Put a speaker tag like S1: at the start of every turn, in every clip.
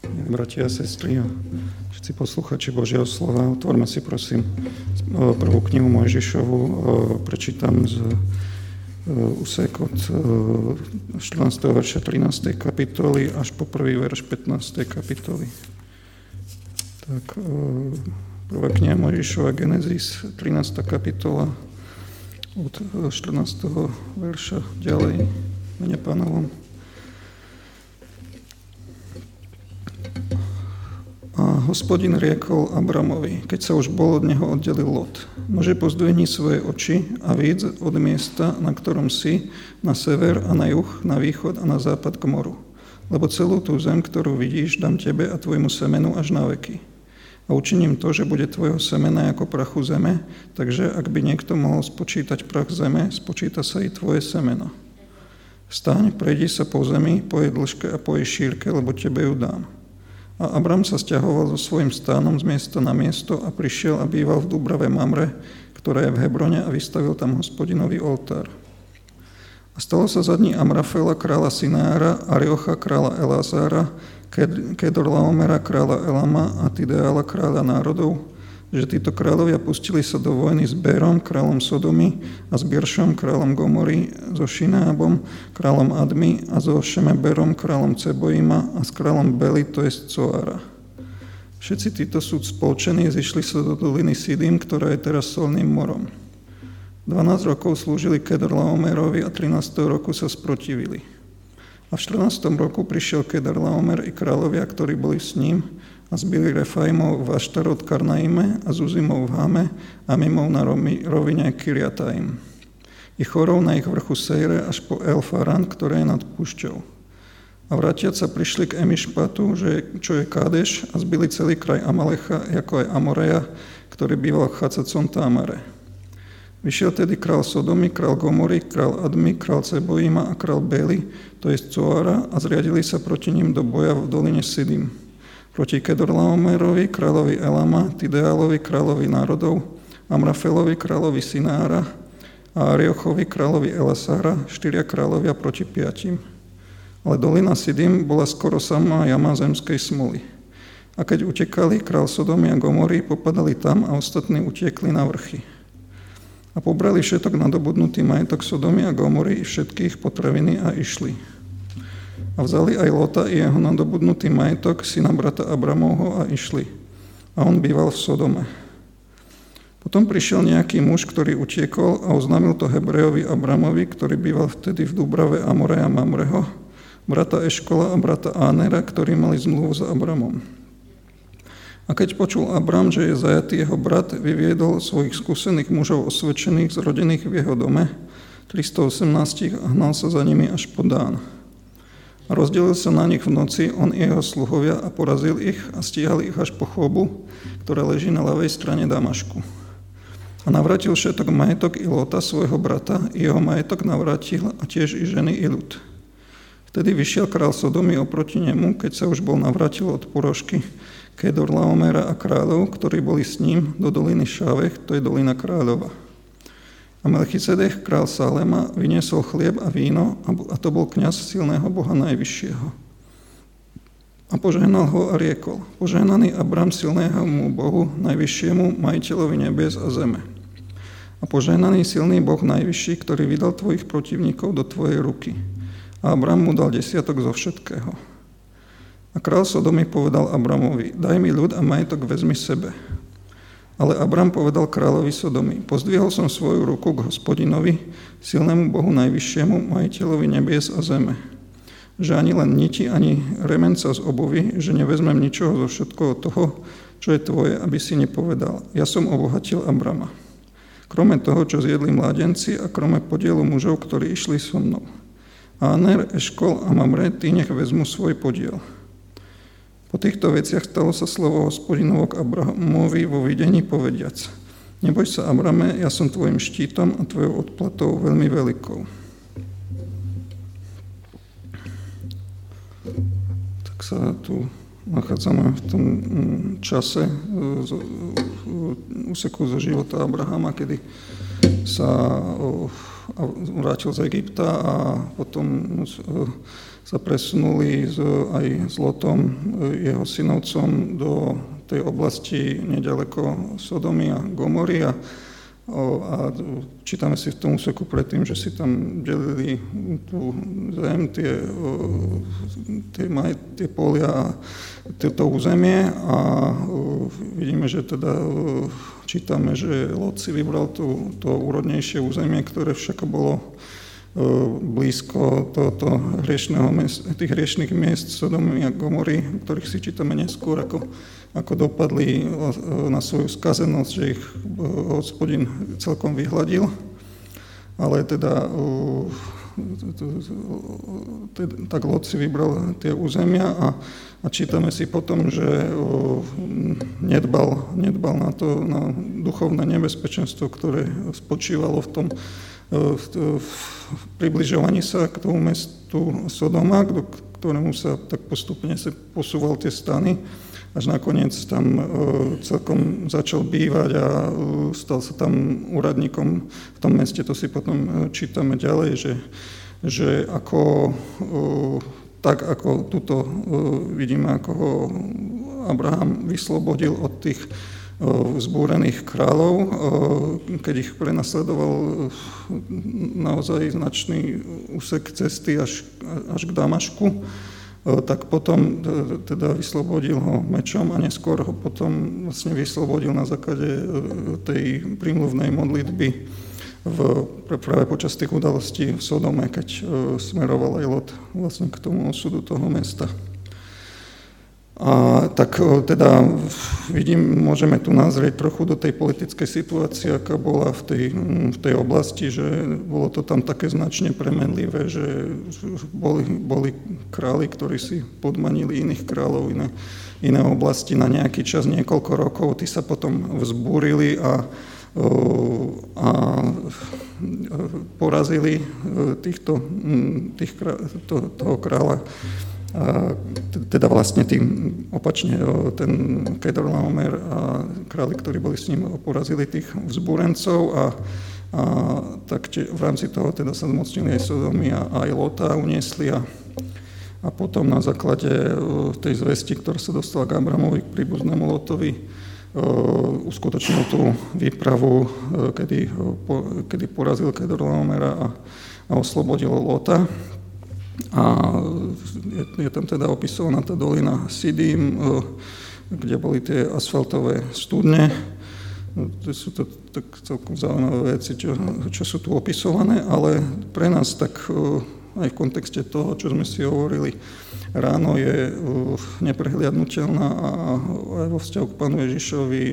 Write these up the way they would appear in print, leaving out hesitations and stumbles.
S1: Bratia a sestry a všetci posluchači Božieho slova, otvorme si prosím prvú knihu Mojžišovu, prečítam z úsek od 14. verša 13. kapitoly až po prvý verš 15. kapitoly. Tak prvá kniha Mojžišova Genesis, 13. kapitola od 14. verša ďalej, mene Pánovom. A Hospodin riekol Abramovi, keď sa už bol od neho oddelil Lot: Nože pozdvihni svoje oči a vidz od miesta, na ktorom si, na sever a na juh, na východ a na západ k moru. Lebo celú tú zem, ktorú vidíš, dám tebe a tvojmu semenu až na veky. A učiním to, že bude tvojho semena ako prachu zeme, takže ak by niekto mohol spočítať prach zeme, spočíta sa i tvoje semeno. Vstaň, prejdi sa po zemi, po jej dĺžke a po jej šírke, lebo tebe ju dám. A Abram sa sťahoval so svojím stánom z miesta na miesto a prišiel a býval v Dúbrave Mamre, ktorá je v Hebrone, a vystavil tam Hospodinový oltár. A stalo sa za dní Amrafela, kráľa Sinára, Ariocha, kráľa Elázára, Kedorlaomera, kráľa Elama a Tideála, kráľa národov, že títo kráľovia pustili sa do vojny s Bérom, kráľom Sodomy, a s Biršom, kráľom Gomory, so Šinábom, kráľom Admy, a so Šemeberom, kráľom Ceboima, a s kráľom Beli, to je Coára. Všetci títo sú spolčení, zišli sa do doliny Sidim, ktorá je teraz solným morom. 12 rokov slúžili Kedorlaomerovi a 13. roku sa sprotivili. A v 14. roku prišiel Kedorlaomer i kráľovia, ktorí boli s ním, a zbili Refaimov v Aštarot Karnaime a Zuzimov v Hame a Mimov na rovine Kiriataim. I Chorov na ich vrchu Sejre až po Elfaran, ktoré je nad púšťou. A vrátiac sa prišli k Emišpatu, čo je Kádeš, a zbili celý kraj Amalecha, ako aj Amoreja, ktorý býval v Chacacon Támare. Vyšiel tedy král Sodomy, král Gomory, král Admy, král Ceboima a král Beli, to je Coára, a zriadili sa proti ním do boja v doline Sidim. Proti Kedorlaomerovi, kráľovi Elama, Tideálovi, kráľovi národov, Amrafelovi, kráľovi Sinára a Ariochovi, kráľovi Elasára, 4 kráľovia proti 5. Ale dolina Sidim bola skoro samá jama zemskej smoly. A keď utekali, král Sodomy a Gomory popadali tam a ostatní utiekli na vrchy. A pobrali všetok nadobudnutý majetok Sodomy a Gomory i všetkých potraviny a išli. A vzali aj Lota i jeho nadobudnutý majetok, syna brata Abramovho, a išli. A on býval v Sodome. Potom prišiel nejaký muž, ktorý utiekol, a oznámil to Hebrejovi Abramovi, ktorý býval vtedy v Dúbrave Amoreja Mamreho, brata Eškola a brata Ánera, ktorí mali zmluvu s Abramom. A keď počul Abram, že je zajatý jeho brat, vyviedol svojich skúsených mužov osvedčených, zrodených v jeho dome, 318, a hnal sa za nimi až po Dán. A rozdelil sa na nich v noci, on i jeho sluhovia, a porazil ich a stíhal ich až po Chobu, ktorá leží na ľavej strane Damašku. A navrátil všetok majetok i Lota, svojho brata, i jeho majetok navrátil, a tiež i ženy i ľud. Vtedy vyšiel král Sodomy oproti nemu, keď sa už bol navrátil od porožky Kedorlaomera a kráľov, ktorí boli s ním, do doliny Šávech, to je dolina kráľova. A Melchisedech, král Salema, vyniesol chlieb a víno, a to bol kňaz silného Boha Najvyššieho. A požehnal ho a riekol: Požehnaný Abram silnému Bohu Najvyššiemu, majiteľovi nebies a zeme. A požehnaný silný Boh Najvyšší, ktorý vydal tvojich protivníkov do tvojej ruky. A Abram mu dal 10 zo všetkého. A král Sodomy povedal Abramovi: Daj mi ľud a majetok vezmi sebe. Ale Abram povedal kráľovi Sodomy: Pozdvihol som svoju ruku k Hospodinovi, silnému Bohu Najvyššiemu, majiteľovi nebies a zeme. Že ani len niti, ani remenca z obuvy, že nevezmem ničoho zo všetkoho toho, čo je tvoje, aby si nepovedal: Ja som obohatil Abrama. Krome toho, čo zjedli mládenci, a krome podielu mužov, ktorí išli so mnou. A Aner, Eškol a Mamre, tí nech vezmu svoj podiel. Po týchto veciach stalo sa slovo Hospodinovo k Abramovi vo videní, povediac: Neboj sa, Abrame, ja som tvojim štítom a tvojou odplatou veľmi veľkou. Tak sa tu nachádzame v tom čase úseku zo života Abrahama, kedy sa vrátil z Egypta a potom sa presunuli aj s Lotom, jeho synovcom, do tej oblasti nedaleko Sodomy a Gomory a čítame si v tom úseku predtým, že si tam delili tú zem, tie polia a toto územie a vidíme, že teda čítame, že Lot si vybral to úrodnejšie územie, ktoré však bolo blízko tých hriešnych miest Sodomy a Gomory, ktorých si čítame neskôr, ako dopadli na svoju skazenosť, že ich Hospodin celkom vyhladil. Ale teda tak Lot si vybral tie územia a čítame si potom, že nedbal na duchovné nebezpečenstvo, ktoré spočívalo v tom približovaní sa k tomu mestu Sodoma, k ktorému sa tak postupne sa posúval tie stany, až nakoniec tam celkom začal bývať a stal sa tam úradníkom v tom meste. To si potom čítame ďalej, že tak ako tuto vidíme, ako ho Abraham vyslobodil od tých vzbúrených kráľov, keď ich prenasledoval naozaj značný úsek cesty až k Damašku, tak potom teda vyslobodil ho mečom a neskôr ho potom vlastne vyslobodil na základe tej prímluvnej modlitby práve počas tých udalostí v Sodome, keď smeroval aj Lot vlastne k tomu osudu toho mesta. A tak teda môžeme tu nazrieť trochu do tej politickej situácie, aká bola v tej oblasti, že bolo to tam také značne premenlivé, že boli králi, ktorí si podmanili iných kráľov, iné oblasti na nejaký čas, niekoľko rokov, tí sa potom vzbúrili a porazili toho kráľa. Teda vlastne tým opačne ten Kedorlaomer a králi, ktorí boli s ním, porazili tých vzbúrencov a tak v rámci toho teda sa zmocnili aj Sodomy a aj Lota uniesli a potom na základe tej zvesti, ktorá sa dostala k Abramovi, k príbuznému Lotovi, uskutočnil tú výpravu, kedy porazil Kedorlaomera a oslobodil Lota. A je tam teda opisovaná tá dolina Sidím, kde boli tie asfaltové studne. To sú to tak celkom zaujímavé veci, čo sú tu opisované, ale pre nás tak aj v kontexte toho, čo sme si hovorili ráno, je neprehliadnutelná a aj vo vzťahu k Pánu Ježišovi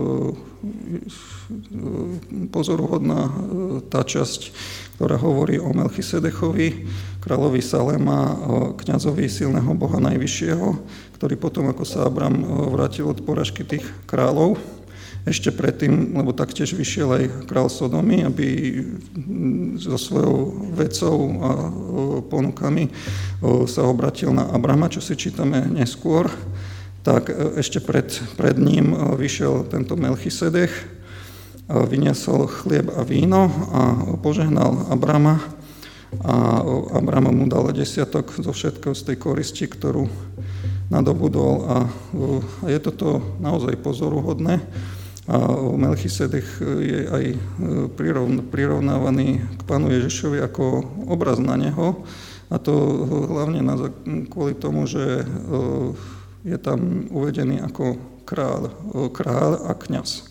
S1: pozoruhodná tá časť, ktorá hovorí o Melchisedechovi, kráľovi Salema, kňazovi silného Boha Najvyššieho, ktorý potom, ako sa Abram vrátil od porážky tých kráľov, ešte predtým, lebo taktiež vyšiel aj kráľ Sodomy, aby so svojou vecou a ponukami sa obratil na Abrama, čo si čítame neskôr, tak ešte pred ním vyšiel tento Melchisedech, vyniesol chlieb a víno a požehnal Abrama a Abrama mu dal desiatok zo všetkého z tej koristi, ktorú nadobudol a je toto naozaj pozoruhodné. A Melchisedech je aj prirovnávaný k Pánu Ježišovi ako obraz na neho, a to hlavne kvôli tomu, že je tam uvedený ako kráľ a kňaz.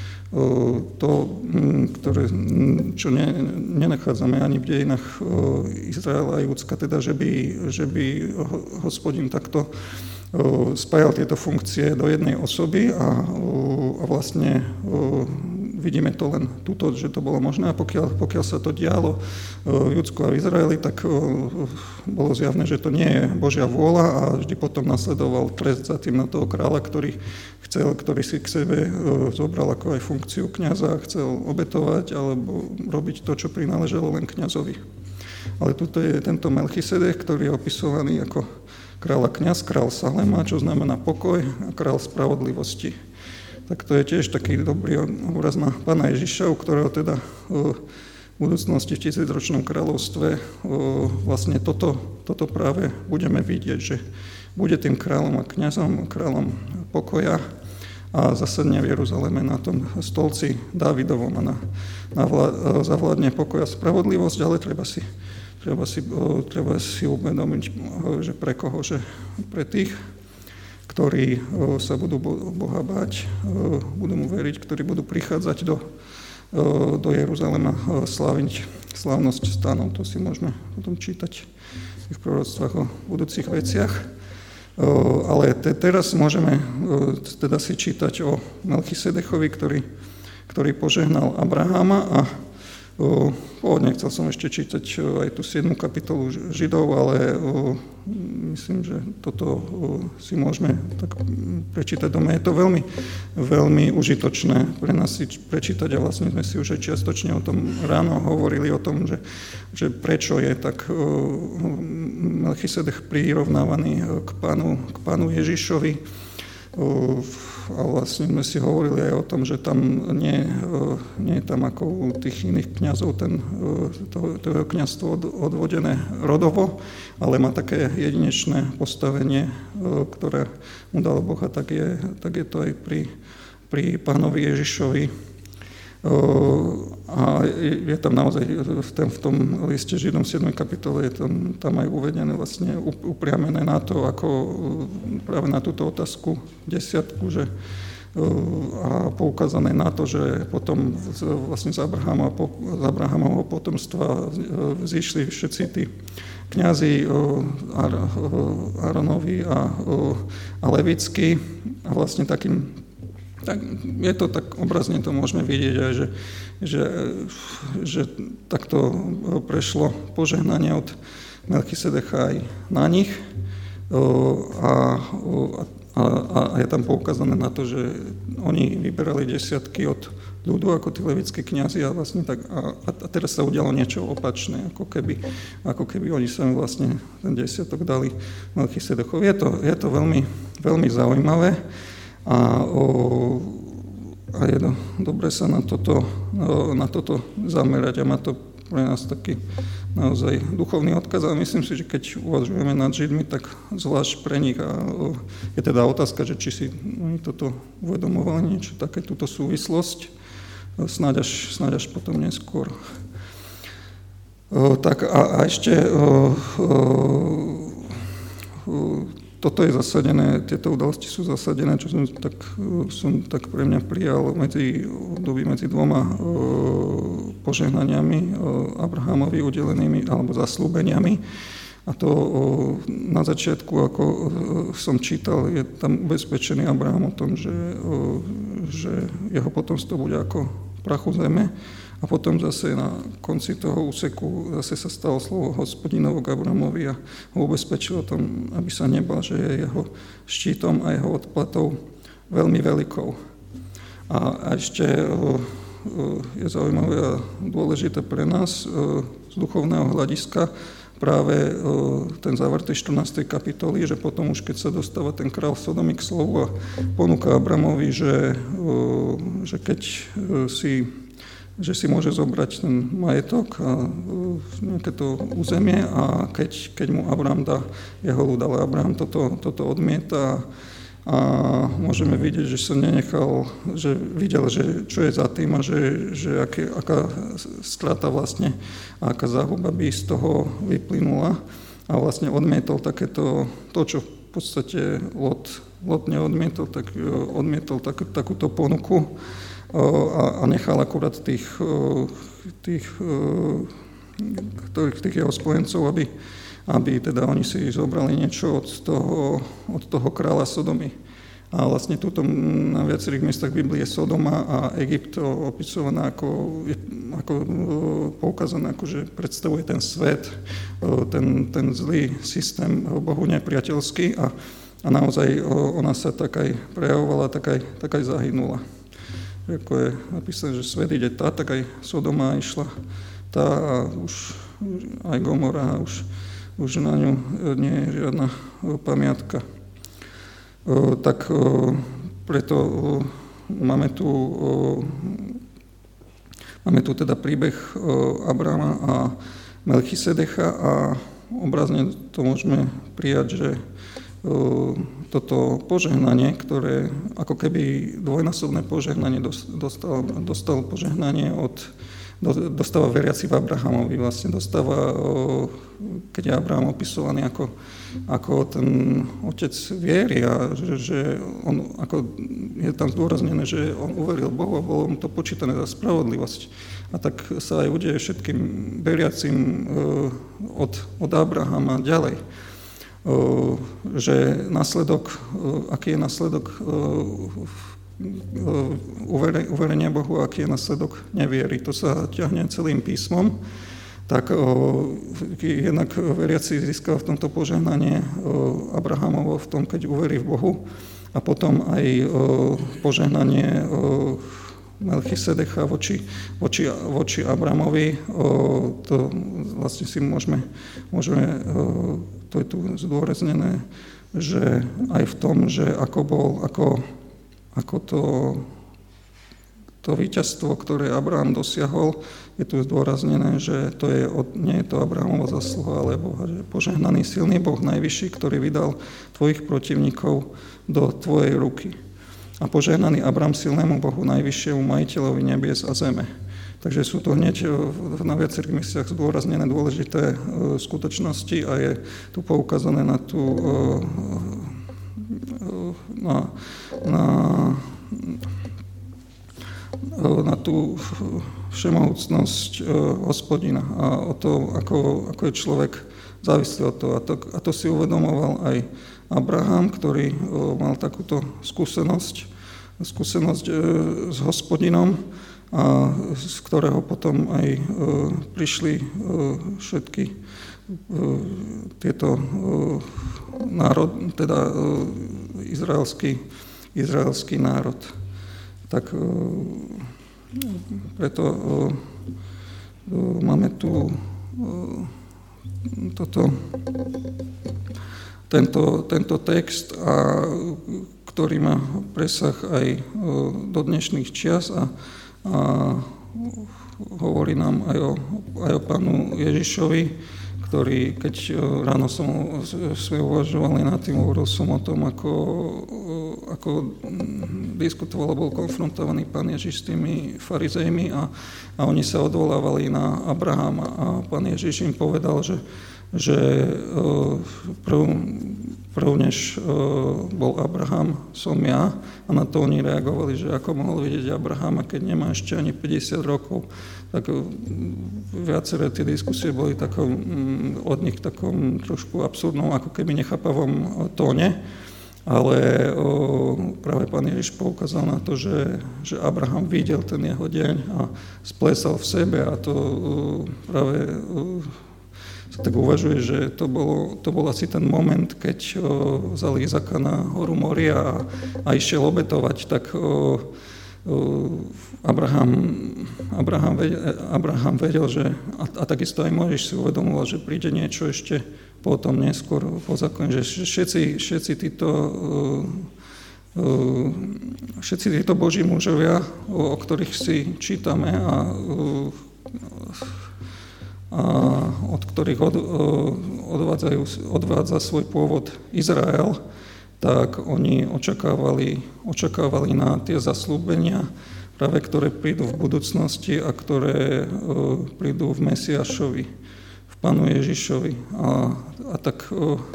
S1: Čo nenachádzame ani v dejinách Izraela a Judska, teda, že by Hospodin takto spájal tieto funkcie do jednej osoby a vlastne vidíme to len tuto, že to bolo možné, a pokiaľ sa to dialo v Judsku a v Izraeli, tak bolo zjavné, že to nie je Božia vôľa a vždy potom nasledoval trest za tým na toho kráľa, ktorý si k sebe zobral ako aj funkciu kňaza a chcel obetovať alebo robiť to, čo prináležalo len kňazovi. Ale tuto je tento Melchisedech, ktorý je opisovaný ako kráľ a kňaz, kráľ Salema, čo znamená pokoj, a kráľ spravodlivosti. Tak to je tiež taký dobrý obraz na Pána Ježiša, u ktorého teda v budúcnosti v 1000-ročnom kráľovstve vlastne toto toto práve budeme vidieť, že bude tým kráľom a kňazom, kráľom pokoja a zasadne v Jeruzaleme na tom stolci Dávidovom a zavládne pokoj a spravodlivosť, ale treba si uvedomiť, že pre koho, že pre tých, ktorí sa budú Boha báť, budú mu veriť, ktorí budú prichádzať do Jeruzalema sláviť slávnosť stanov. To si môžeme potom čítať v proroctvách o budúcich veciach. Ale teraz môžeme teda si čítať o Melchisedechovi, ktorý požehnal Abraháma a pôvodne chcel som ešte čítať aj tú 7. kapitolu Židov, ale myslím, že toto si môžeme tak prečítať doma. Je to veľmi, veľmi užitočné pre nás si prečítať a vlastne sme si už aj čiastočne o tom ráno hovorili, o tom, že prečo je tak Melchisedech prirovnávaný k pánu Ježišovi. A vlastne sme si hovorili aj o tom, že tam nie je tam ako u tých iných kňazov to kňazstvo odvodené rodovo, ale má také jedinečné postavenie, ktoré mu dal Boh, a tak je to aj pri pánovi Ježišovi. A je tam naozaj v tom liste Židom 7. kapitole je tam aj uvedené vlastne upriamené na to, ako práve na túto otázku desiatku, a poukázané na to, že potom vlastne z Abrahamovho potomstva zišli všetci tí kňazi Áronovi a Levickí a vlastne takým tak je to tak obrazne, to môžeme vidieť aj, že takto prešlo požehnanie od Melchisedecha aj na nich a je tam poukázané na to, že oni vyberali desiatky od ľudu ako tí levickí kňazi a vlastne tak a teraz sa udialo niečo opačné, ako keby oni sa vlastne ten desiatok dali Melchisedechovi. Je to veľmi, veľmi zaujímavé. A je dobre sa na toto zamerať a má to pre nás taký naozaj duchovný odkaz. A myslím si, že keď uvažujeme nad Židmi, tak zvlášť pre nich. A je teda otázka, že či si oni toto uvedomovali, niečo také, túto súvislosť, snáď až potom neskôr. Tak a ešte toto je zasadené, tieto udalosti sú zasadené, čo som tak pre mňa prijal medzi dvoma požehnaniami Abrahamovi udelenými alebo zasľúbeniami. A to na začiatku, ako som čítal, je tam ubezpečený Abraham o tom, že jeho potomstvo bude ako prachu zeme. A potom zase na konci toho úseku zase sa stalo slovo Hospodinovo k Abramovi a ho ubezpečil o tom, aby sa nebal, že je jeho štítom a jeho odplatou veľmi veľkou. A ešte je zaujímavé a dôležité pre nás z duchovného hľadiska práve ten záver tej 14. kapitoly, že potom už keď sa dostáva ten král Sodomy k slovu a ponúka Abramovi, že keď že si môže zobrať ten majetok a nejaké to územie a keď mu Abraham dá jeho ľud, ale Abraham toto odmieta a môžeme vidieť, že sa nenechal, že videl, že čo je za tým a že aká strata vlastne a aká záhuba by z toho vyplynula a vlastne odmietol takéto, to čo v podstate Lot neodmietol, tak odmietol takúto ponuku a nechal akurát tých jeho spojencov, aby teda oni si zobrali niečo od toho kráľa Sodomy. A vlastne tuto na viacerých miestach Biblie je Sodoma a Egypt opisovaná ako poukázané, ako že predstavuje ten svet, ten zlý systém Bohu nepriateľský a naozaj ona sa tak aj prejavovala, tak aj zahynula. Ako je napísané, že svet ide tá, tak aj Sodoma išla tá a už aj Gomora, už na ňu nie je žiadna pamiatka. Tak preto máme tu teda príbeh Abrama a Melchisedecha a obrazne to môžeme prijať, že toto požehnanie, ktoré ako keby dvojnásobné požehnanie dostal požehnanie dostáva veriaci v Abrahamovi, vlastne dostáva, keď je Abraham opisovaný ako ten otec viery a že on, ako je tam zdôraznené, že on uveril Bohu a bolo mu to počítané za spravodlivosť. A tak sa aj udeje všetkým veriacim od Abrahama ďalej. Že aký je následok uverenia Bohu, aký je následok neviery. To sa ťahne celým písmom. Tak jednak veriaci získal v tomto požehnanie Abrahamovo v tom, keď uverí v Bohu, a potom aj požehnanie Melchisedecha voči Abramovi. To vlastne si môžeme to je tu zdôraznené, že aj v tom, že ako to víťazstvo, ktoré Abraham dosiahol, je tu zdôraznené, že nie je to Abrahamova zasluha, ale Boha, že požehnaný silný Boh najvyšší, ktorý vydal tvojich protivníkov do tvojej ruky. A požehnaný Abraham silnému Bohu najvyššiemu majiteľovi nebies a zeme. Takže sú to hneď na viacerých miestach zdôraznené dôležité skutočnosti a je tu poukázané na tú všemohúcnosť Hospodina a o to, ako je človek závislý od toho. A to si uvedomoval aj Abraham, ktorý mal takúto skúsenosť s Hospodinom, a z ktorého potom aj prišli všetky tieto národ, teda izraelský národ. Tak preto máme tu tento text, ktorý má presah aj do dnešných čias a hovorí nám aj o Pánu Ježišovi, ktorý, keď ráno sme uvažovali nad tým, hovoril som o tom, ako diskutoval a bol konfrontovaný Pán Ježiš s tými farizejmi a oni sa odvolávali na Abrahama a Pán Ježiš im povedal, že prv než bol Abraham, som ja, a na to oni reagovali, že ako mohol vidieť Abrahama, keď nemá ešte ani 50 rokov. Tak viaceré tie diskusie boli od nich takom trošku absurdnom, ako keby nechápavom tóne, ale práve Pán Ježiš poukázal na to, že Abraham videl ten jeho deň a splesal v sebe, a to práve tak uvažuje, že to bol asi ten moment, keď vzal Izaka na horu Moria a išiel obetovať, tak Abraham vedel, že a takisto aj Mojžiš si uvedomoval, že príde niečo ešte potom neskôr po zákone, že všetci títo Boží mužovia, o ktorých si čítame a od ktorých odvádza svoj pôvod Izrael, tak oni očakávali na tie zasľúbenia, práve ktoré prídu v budúcnosti a ktoré prídu v Mesiášovi, v Pánu Ježišovi. A tak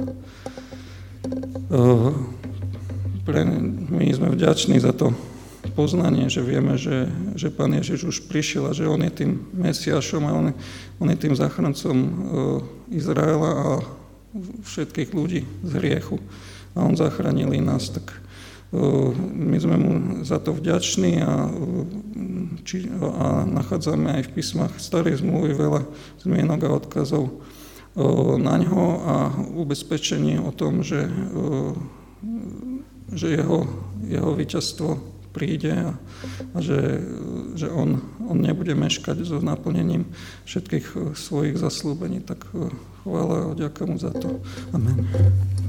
S1: my sme vďační za to poznanie, že vieme, že Pán Ježiš už prišiel a že on je tým Mesiášom a on je tým záchrancom Izraela a všetkých ľudí z hriechu. A on zachránil nás, tak my sme mu za to vďační a nachádzame aj v písmach Starej zmluvy veľa zmienok a odkazov na ňo a ubezpečenie o tom, že jeho víťazstvo príde a že on nebude meškať so naplnením všetkých svojich zasľúbení. Tak chvála a ďakujem mu za to. Amen.